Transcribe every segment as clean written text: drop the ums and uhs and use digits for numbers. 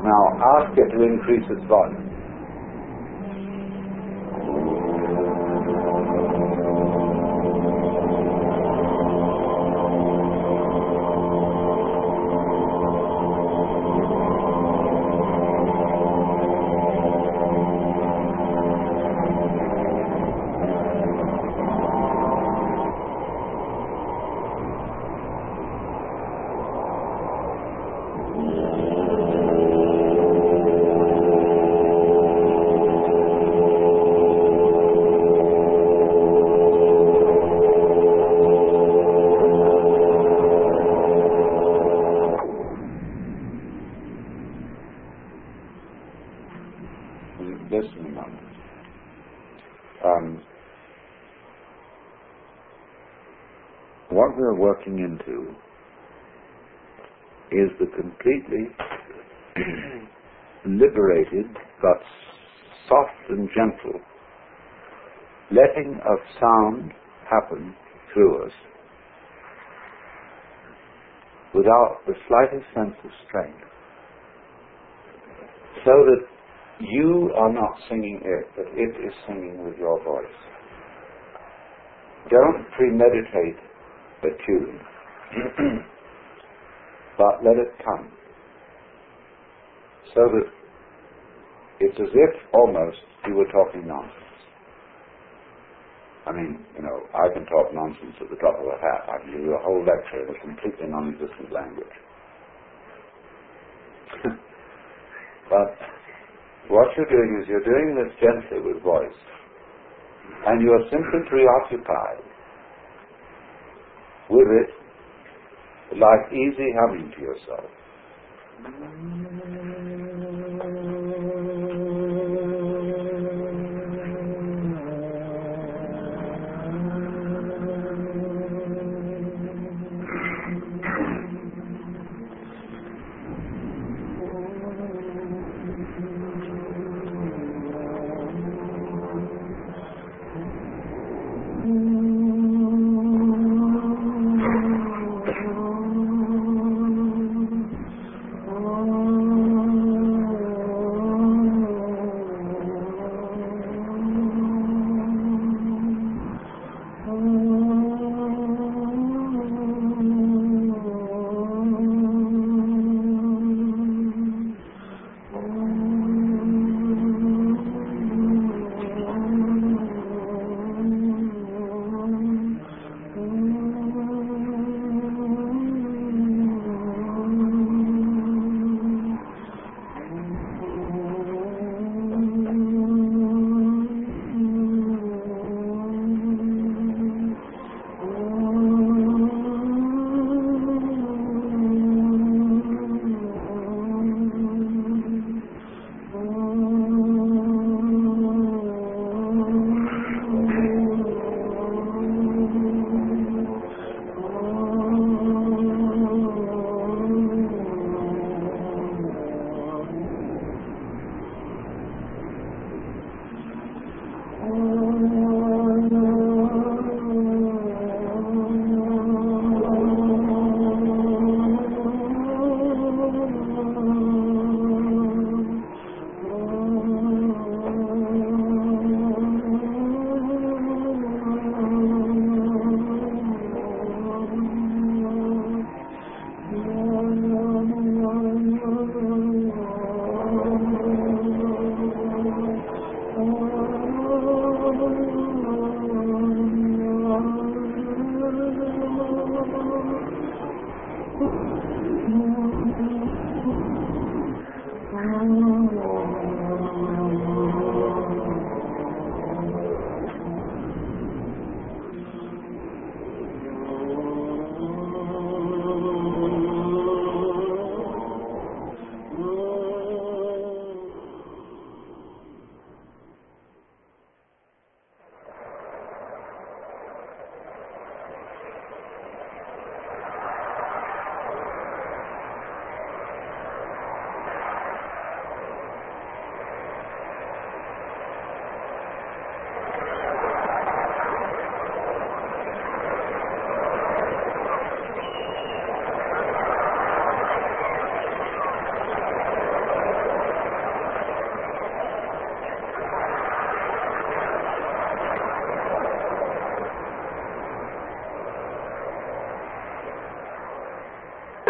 Now ask it to increase its volume. Listen a moment. What we're working into is the completely liberated but soft and gentle letting of sound happen through us without the slightest sense of strain, so that you are not singing it, but it is singing with your voice. Don't premeditate a tune, but let it come. So that it's as if almost you were talking nonsense. I mean, I can talk nonsense at the drop of a hat. I can give you a whole lecture in a completely non-existent language. But what you're doing is you're doing this gently with voice, and you're simply preoccupied with it, like easy humming to yourself.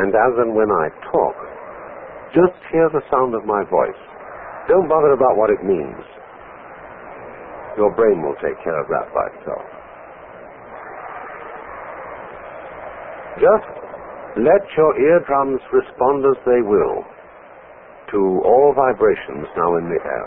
And as and when I talk, just hear the sound of my voice. Don't bother about what it means. Your brain will take care of that by itself. Just let your eardrums respond as they will to all vibrations now in the air.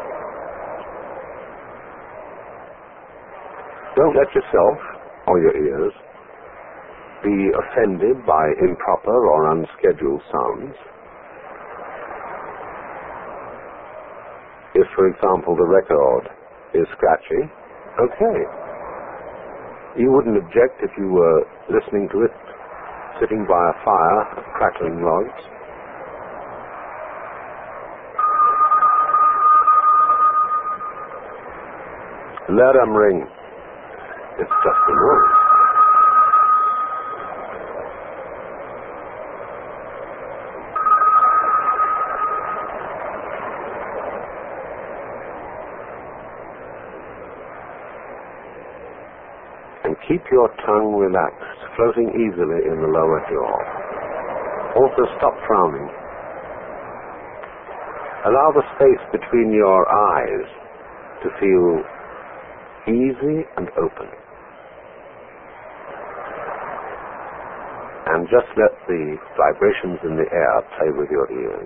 Don't let yourself, or your ears, be offended by improper or unscheduled sounds. If, for example, the record is scratchy, okay. You wouldn't object if you were listening to it sitting by a fire of crackling logs. Let them ring. It's just a noise. And keep your tongue relaxed, floating easily in the lower jaw. Also stop frowning. Allow the space between your eyes to feel easy and open. And just let the vibrations in the air play with your ears.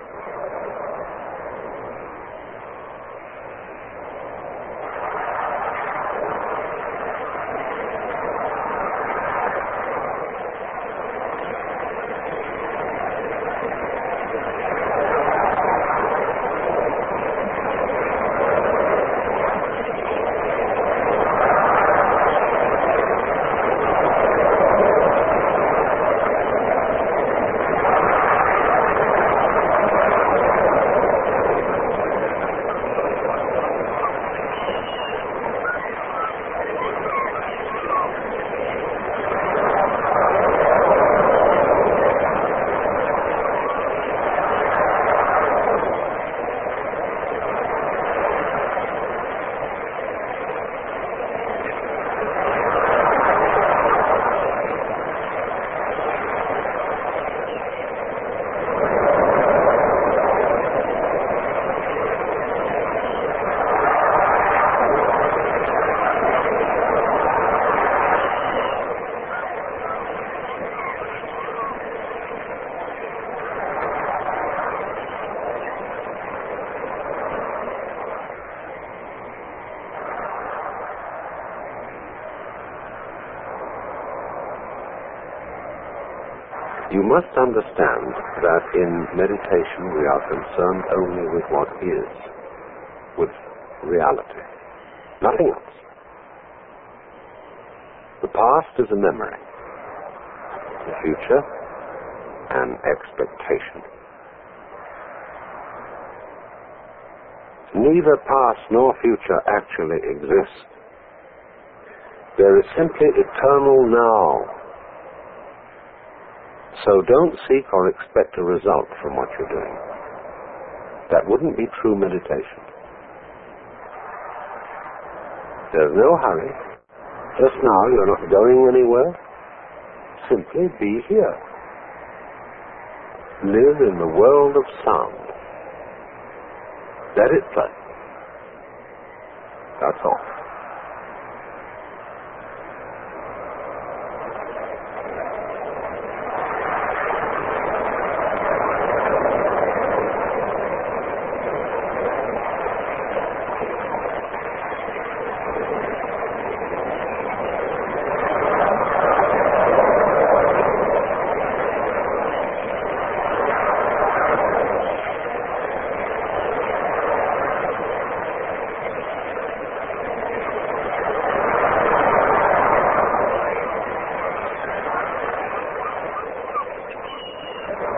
You must understand that in meditation we are concerned only with what is, with reality, nothing else. The past is a memory, the future an expectation. Neither past nor future actually exist. There is simply eternal now. So don't seek or expect a result from what you're doing. That wouldn't be true meditation. There's no hurry. Just now you're not going anywhere. Simply be here. Live in the world of sound. Let it play. That's all.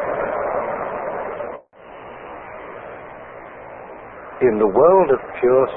In the world of pure